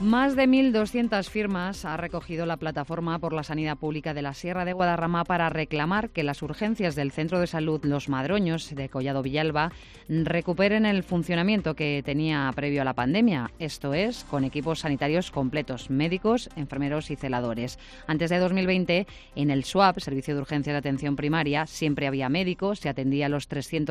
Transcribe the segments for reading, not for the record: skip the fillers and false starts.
Más de 1.200 firmas ha recogido la Plataforma por la Sanidad Pública de la Sierra de Guadarrama para reclamar que las urgencias del Centro de Salud Los Madroños de Collado Villalba recuperen el funcionamiento que tenía previo a la pandemia, esto es, con equipos sanitarios completos, médicos, enfermeros y celadores. Antes de 2020, en el SUAP, Servicio de Urgencia de Atención Primaria, siempre había médicos, se atendía los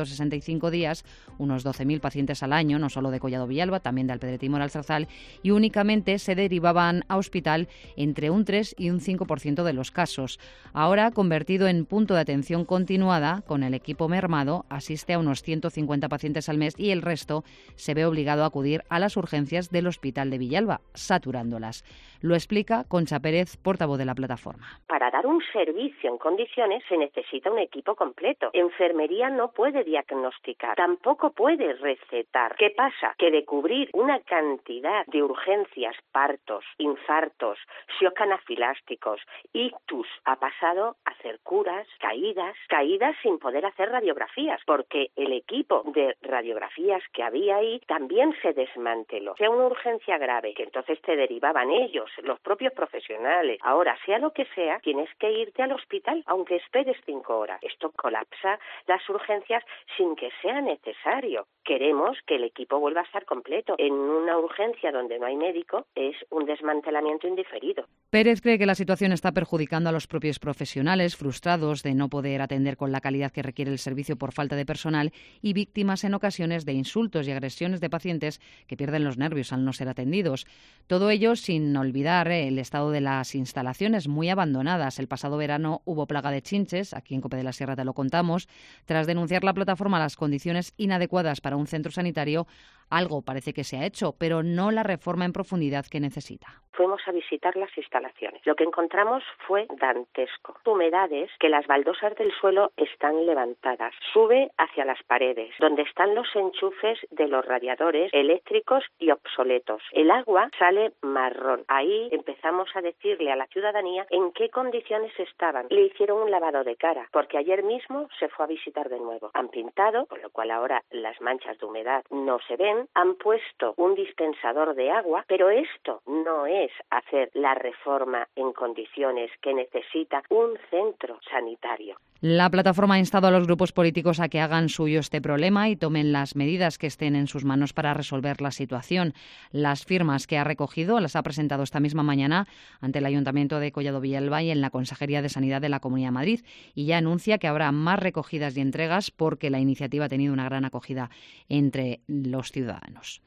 365 días, unos 12.000 pacientes al año, no solo de Collado Villalba, también de Alpedret y Moralzarzal, y únicamente se derivaban a hospital entre un 3 y un 5% de los casos. Ahora, convertido en punto de atención continuada, con el equipo mermado, asiste a unos 150 pacientes al mes y el resto se ve obligado a acudir a las urgencias del Hospital de Villalba, saturándolas. Lo explica Concha Pérez, portavoz de la plataforma. Para dar un servicio en condiciones se necesita un equipo completo. Enfermería no puede diagnosticar, tampoco puede recetar. ¿Qué pasa? Que de cubrir una cantidad de urgencias, partos, infartos, shocks anafilásticos, ictus, ha pasado a hacer curas, caídas sin poder hacer radiografías, porque el equipo de radiografías que había ahí también se desmanteló. Sea una urgencia grave, que entonces te derivaban ellos, los propios profesionales. Ahora, sea lo que sea, tienes que irte al hospital, aunque esperes 5 horas. Esto colapsa las urgencias sin que sea necesario. Queremos que el equipo vuelva a estar completo. En una urgencia donde no hay médico, es un desmantelamiento indiferido. Pérez cree que la situación está perjudicando a los propios profesionales, frustrados de no poder atender con la calidad que requiere el servicio por falta de personal y víctimas en ocasiones de insultos y agresiones de pacientes que pierden los nervios al no ser atendidos. Todo ello sin olvidar el estado de las instalaciones muy abandonadas. El pasado verano hubo plaga de chinches, aquí en Cope de la Sierra te lo contamos. Tras denunciar la plataforma las condiciones inadecuadas para un centro sanitario, algo parece que se ha hecho, pero no la reforma en profundidad que necesita. Fuimos a visitar las instalaciones. Lo que encontramos fue dantesco. Humedades, que las baldosas del suelo están levantadas. Sube hacia las paredes, donde están los enchufes de los radiadores eléctricos y obsoletos. El agua sale marrón. Ahí empezamos a decirle a la ciudadanía en qué condiciones estaban. Le hicieron un lavado de cara, porque ayer mismo se fue a visitar de nuevo. Han pintado, con lo cual ahora las manchas de humedad no se ven. Han puesto un dispensador de agua, pero esto no es hacer la reforma en condiciones que necesita un centro sanitario. La plataforma ha instado a los grupos políticos a que hagan suyo este problema y tomen las medidas que estén en sus manos para resolver la situación. Las firmas que ha recogido las ha presentado esta misma mañana ante el Ayuntamiento de Collado Villalba y en la Consejería de Sanidad de la Comunidad de Madrid, y ya anuncia que habrá más recogidas y entregas porque la iniciativa ha tenido una gran acogida entre los ciudadanos.